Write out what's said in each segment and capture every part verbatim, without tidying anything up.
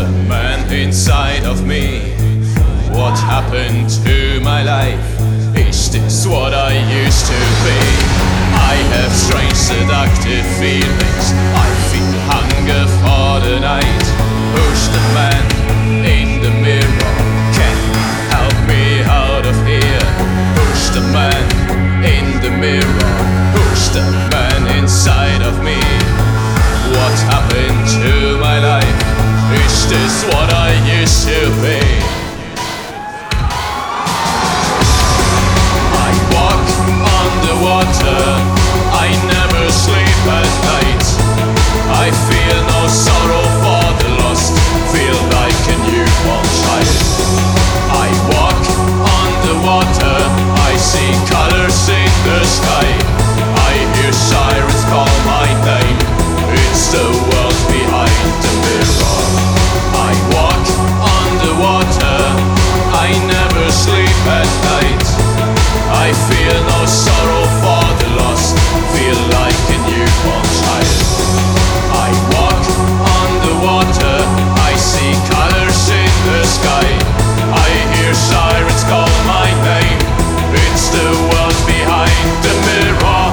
the man inside of me. What happened to my life? Is this what I used to be? I have strange seductive feelings. I feel hunger for the night. Who's the man in the mirror? Can you help me out of here? Who's the man in the mirror? Who's the man inside of me? What happened to my life? Is this what I used to be? I walk on the water, I never sleep at night. I feel no sorrow for the lost, feel like a newborn child. I walk on the water, I see colors in the sky. I hear sirens call my name, it's the world behind the mirror. I walk on the water, I never sleep at night. I feel no sorrow for the lost, feel like a newborn child. I walk on the water, I see colors in the sky. I hear sirens call my name, it's the world behind the mirror.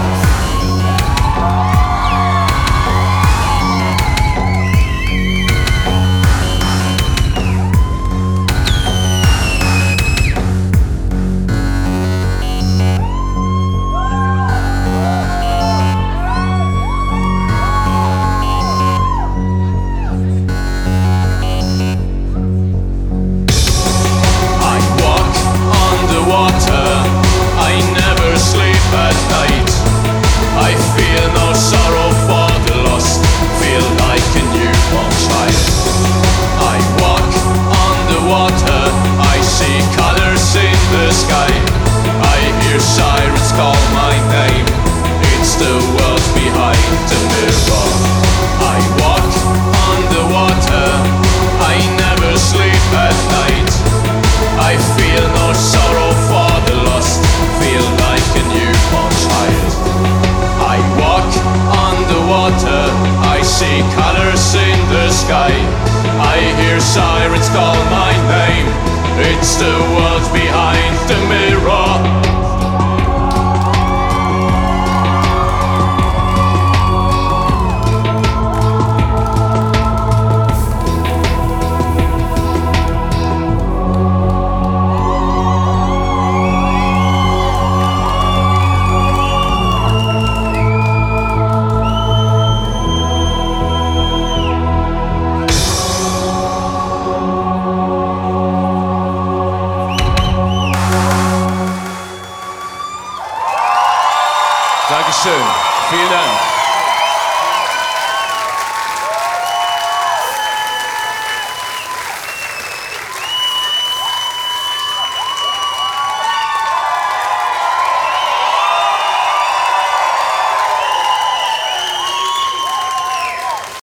Sirens call my name, it's the world behind the mirror. I walk on the water, I never sleep at night. I feel no sorrow for the lost, feel like a newborn child. I walk on the water, I see colors in the sky. I hear sirens call my name, it's the world behind the mirror. Dankeschön. Vielen Dank.